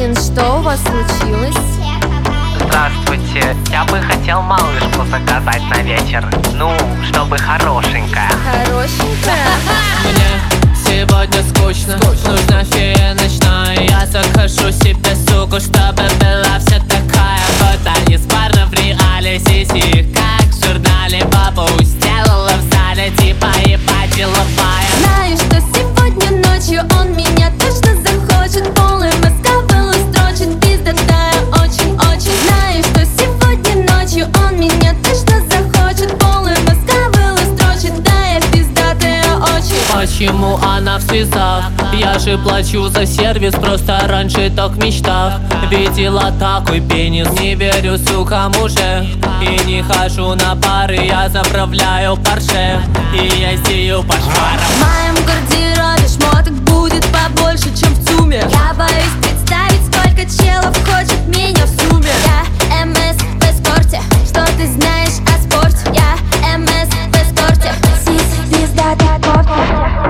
Кевин, что у вас случилось? Здравствуйте, я бы хотел малышку заказать на вечер. Ну, чтобы хорошенькая. Хорошенькая? Мне сегодня скучно, нужна фея ночная. Я закажу себе суку, чтобы была вся такая. Фотонист парня в реале, сиси, как в журнале. Бабу сделала в зале, типа ебать деловая. Знаю, что сегодня ночью он меня точно захочет. Полная Москва была строчит, пиздатая очень-очень. Знаю, что сегодня ночью он меня точно захочет. Полная Москва была строчит, да, я пиздатая очень. Почему она в слезах? Я же плачу за сервис, просто раньше так в мечтах. Видела такой пенис, не верю, сука, муже. И не хожу на пары, я заправляю Порше. И я сею по шварам. В моем гардеробе шмоток будет побольше, чем в ЦУМе. Я боюсь представить, сколько челов хочет меня в сумме. Я МС в эскорте, что ты знаешь о спорте? Я МС в эскорте, сись, пиздатый кофе.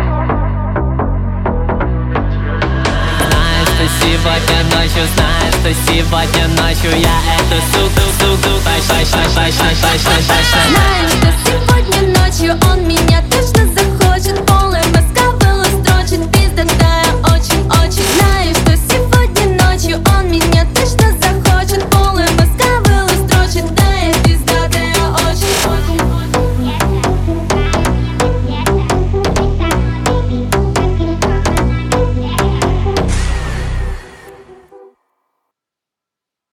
Сегодня ночью, знаешь, что сегодня ночью я эту суку,